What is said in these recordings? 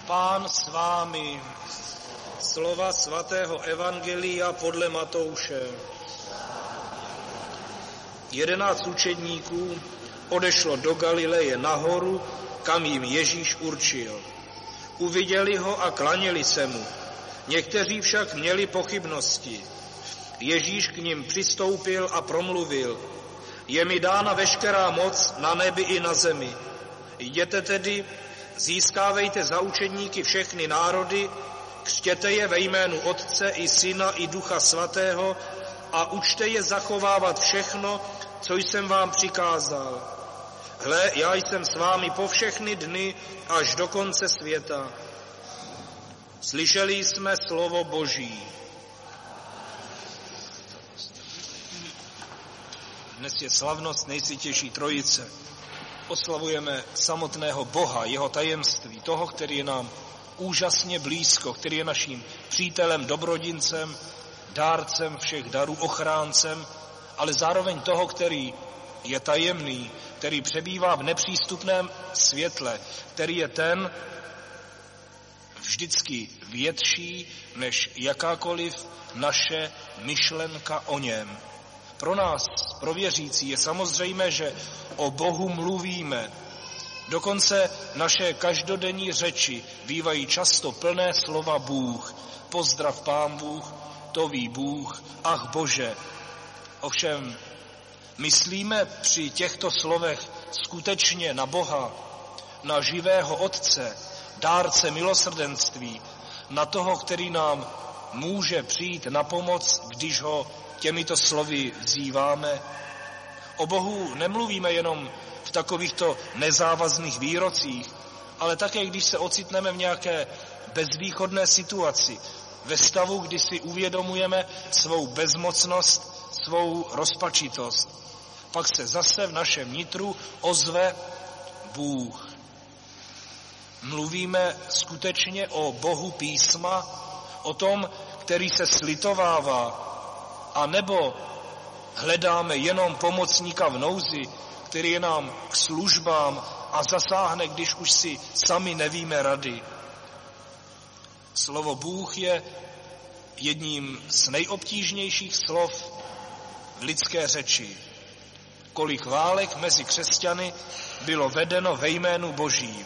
Pán s vámi. Slova svatého evangelia podle Matouše. 11 učedníků odešlo do Galileje nahoru, kam jim Ježíš určil. Uviděli ho a klaněli se mu. Někteří však měli pochybnosti. Ježíš k nim přistoupil a promluvil: Je mi dána veškerá moc na nebi i na zemi. Jděte tedy, získávejte za učedníky všechny národy, křtěte je ve jménu Otce i Syna i Ducha Svatého a učte je zachovávat všechno, co jsem vám přikázal. Hle, já jsem s vámi po všechny dny až do konce světa. Slyšeli jsme slovo Boží. Dnes je slavnost Nejsvětější Trojice. Oslavujeme samotného Boha, jeho tajemství, toho, který je nám úžasně blízko, který je naším přítelem, dobrodincem, dárcem všech darů, ochráncem, ale zároveň toho, který je tajemný, který přebývá v nepřístupném světle, který je ten vždycky větší než jakákoliv naše myšlenka o něm. Pro nás, pro věřící, je samozřejmé, že o Bohu mluvíme. Dokonce naše každodenní řeči bývají často plné slova Bůh. Pozdrav Pán Bůh, to ví Bůh, ach Bože. Ovšem, myslíme při těchto slovech skutečně na Boha, na živého Otce, dárce milosrdenství, na toho, který nám může přijít na pomoc, když ho těmito slovy vzýváme. O Bohu nemluvíme jenom v takovýchto nezávazných výrocích, ale také, když se ocitneme v nějaké bezvýchodné situaci, ve stavu, kdy si uvědomujeme svou bezmocnost, svou rozpačitost. Pak se zase v našem nitru ozve Bůh. Mluvíme skutečně o Bohu písma, o tom, který se slitovává, a nebo hledáme jenom pomocníka v nouzi, který je nám k službám a zasáhne, když už si sami nevíme rady. Slovo Bůh je jedním z nejobtížnějších slov v lidské řeči. Kolik válek mezi křesťany bylo vedeno ve jménu Božím.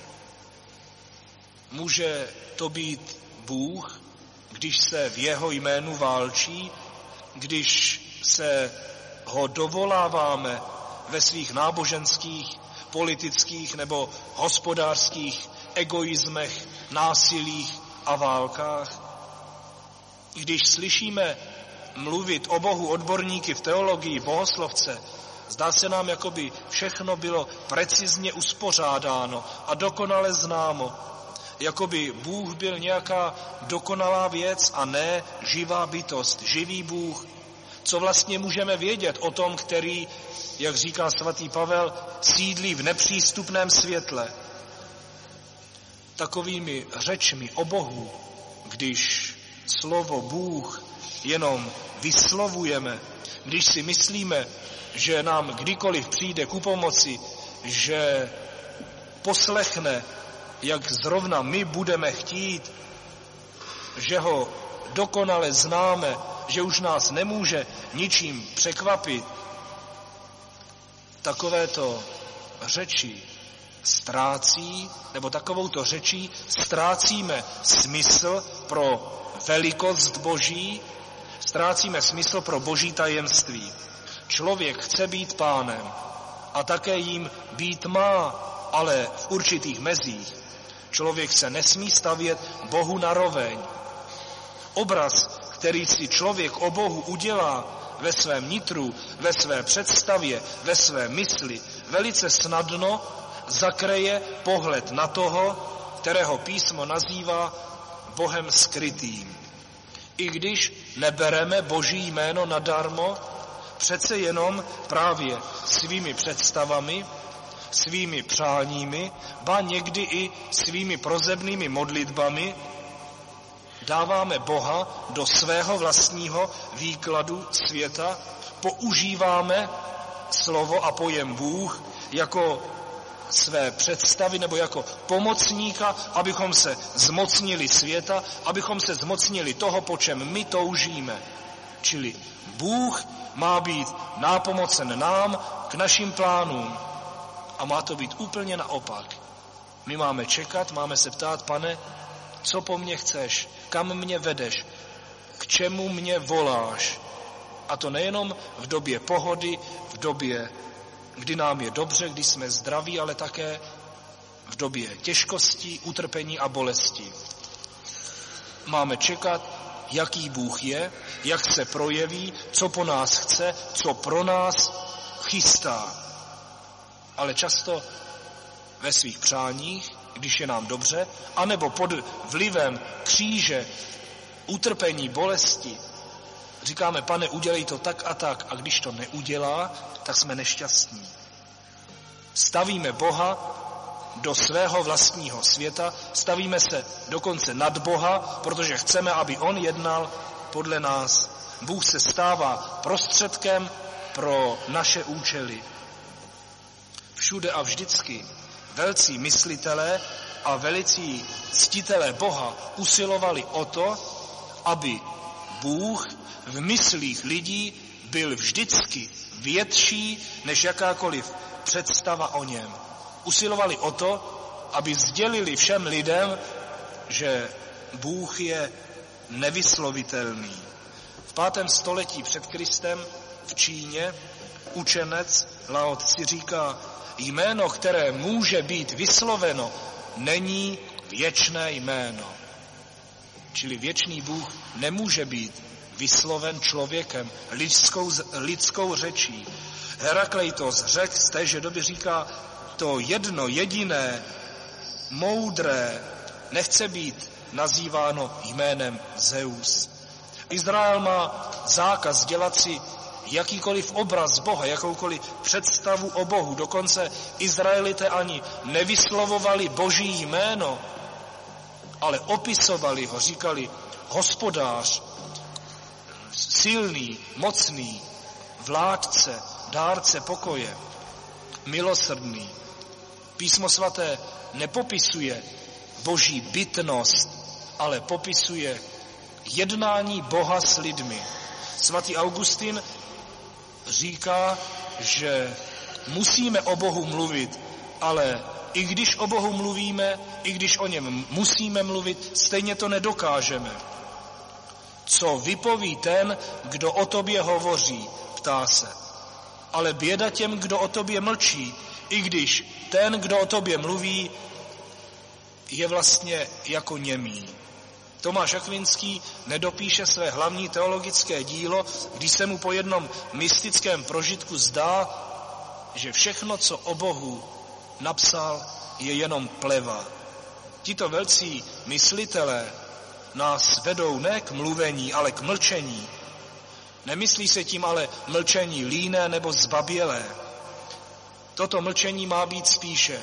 Může to být Bůh, když se v jeho jménu válčí, když se ho dovoláváme ve svých náboženských, politických nebo hospodářských egoismech, násilích a válkách. Když slyšíme mluvit o Bohu odborníky v teologii, bohoslovce, zdá se nám, jako by všechno bylo precizně uspořádáno a dokonale známo. Jako by Bůh byl nějaká dokonalá věc a ne živá bytost, živý Bůh. Co vlastně můžeme vědět o tom, který, jak říká svatý Pavel, sídlí v nepřístupném světle? Takovými řečmi o Bohu, když slovo Bůh jenom vyslovujeme, když si myslíme, že nám kdykoliv přijde ku pomoci, že poslechne, jak zrovna my budeme chtít, že ho dokonale známe, že už nás nemůže ničím překvapit. Takovéto řeči ztrácí, nebo takovouto řečí ztrácíme smysl pro velikost Boží, ztrácíme smysl pro Boží tajemství. Člověk chce být pánem a také jím být má, ale v určitých mezích. Člověk se nesmí stavět Bohu naroveň. Obraz, který si člověk o Bohu udělá ve svém nitru, ve své představě, ve své mysli, velice snadno zakryje pohled na toho, kterého písmo nazývá Bohem skrytým. I když nebereme Boží jméno nadarmo, přece jenom právě svými představami, svými přáními, ba někdy i svými prozebnými modlitbami dáváme Boha do svého vlastního výkladu světa, používáme slovo a pojem Bůh jako své představy nebo jako pomocníka, abychom se zmocnili světa, abychom se zmocnili toho, po čem my toužíme. Čili Bůh má být nápomocen nám k našim plánům a má to být úplně naopak. My máme čekat, máme se ptát, Pane, co po mně chceš, kam mě vedeš, k čemu mě voláš. A to nejenom v době pohody, v době, kdy nám je dobře, kdy jsme zdraví, ale také v době těžkostí, utrpení a bolesti. Máme čekat, jaký Bůh je, jak se projeví, co po nás chce, co pro nás chystá. Ale často ve svých přáních, když je nám dobře, anebo pod vlivem kříže, utrpení, bolesti, říkáme, Pane, udělej to tak, a když to neudělá, tak jsme nešťastní. Stavíme Boha do svého vlastního světa, stavíme se dokonce nad Boha, protože chceme, aby on jednal podle nás. Bůh se stává prostředkem pro naše účely. Všude a vždycky velcí myslitelé a velicí ctitelé Boha usilovali o to, aby Bůh v myslích lidí byl vždycky větší než jakákoliv představa o něm. Usilovali o to, aby sdělili všem lidem, že Bůh je nevyslovitelný. V 5. století před Kristem v Číně učenec Lao Tzu říká, jméno, které může být vysloveno, není věčné jméno. Čili věčný Bůh nemůže být vysloven člověkem, lidskou řečí. Herakleitos řekl z téže doby říká, to jedno jediné, moudré, nechce být nazýváno jménem Zeus. Izrael má zákaz dělat si jakýkoliv obraz Boha, jakoukoliv představu o Bohu. Dokonce Izraelité ani nevyslovovali Boží jméno, ale opisovali ho, říkali hospodář, silný, mocný, vládce, dárce pokoje, milosrdný. Písmo svaté nepopisuje Boží bytnost, ale popisuje jednání Boha s lidmi. Svatý Augustin říká, že musíme o Bohu mluvit, ale i když o Bohu mluvíme, i když o něm musíme mluvit, stejně to nedokážeme. Co vypoví ten, kdo o tobě hovoří, ptá se. Ale běda těm, kdo o tobě mlčí, i když ten, kdo o tobě mluví, je vlastně jako němý. Tomáš Akvinský nedopíše své hlavní teologické dílo, když se mu po jednom mystickém prožitku zdá, že všechno, co o Bohu napsal, je jenom pleva. Tito velcí myslitelé nás vedou ne k mluvení, ale k mlčení. Nemyslí se tím ale mlčení líné nebo zbabělé. Toto mlčení má být spíše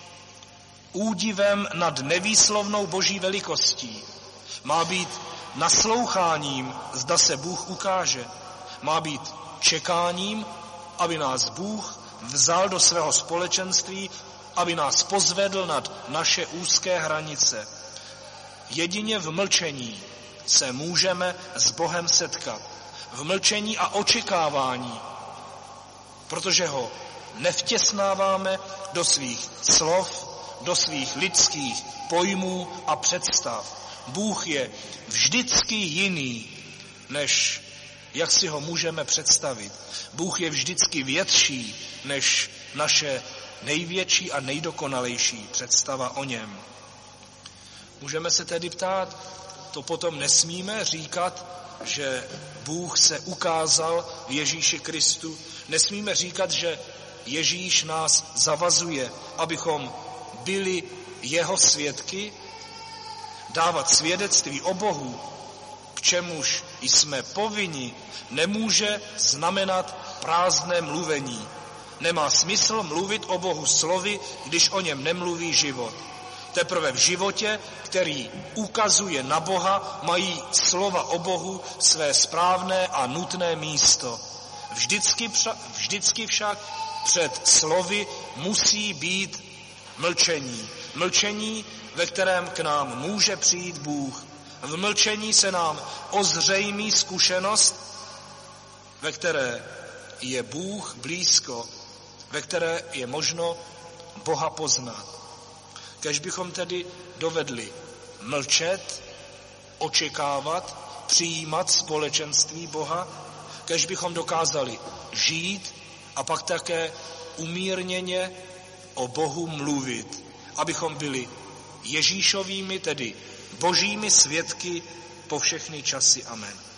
údivem nad nevýslovnou Boží velikostí. Má být nasloucháním, zda se Bůh ukáže. Má být čekáním, aby nás Bůh vzal do svého společenství, aby nás pozvedl nad naše úzké hranice. Jedině v mlčení se můžeme s Bohem setkat. V mlčení a očekávání, protože ho nevtěsnáváme do svých slov, do svých lidských pojmů a představ. Bůh je vždycky jiný, než jak si ho můžeme představit. Bůh je vždycky větší, než naše největší a nejdokonalejší představa o něm. Můžeme se tedy ptát, to potom nesmíme říkat, že Bůh se ukázal v Ježíši Kristu. Nesmíme říkat, že Ježíš nás zavazuje, abychom byli jeho svědky, dávat svědectví o Bohu, k čemuž jsme povinni, nemůže znamenat prázdné mluvení. Nemá smysl mluvit o Bohu slovy, když o něm nemluví život. Teprve v životě, který ukazuje na Boha, mají slova o Bohu své správné a nutné místo. Vždycky však před slovy musí být mlčení. Mlčení, ve kterém k nám může přijít Bůh. V mlčení se nám ozřejmí zkušenost, ve které je Bůh blízko, ve které je možno Boha poznat. Kéž bychom tedy dovedli mlčet, očekávat, přijímat společenství Boha, kéž bychom dokázali žít a pak také umírněně o Bohu mluvit, abychom byli Ježíšovými, tedy božími svědky po všechny časy. Amen.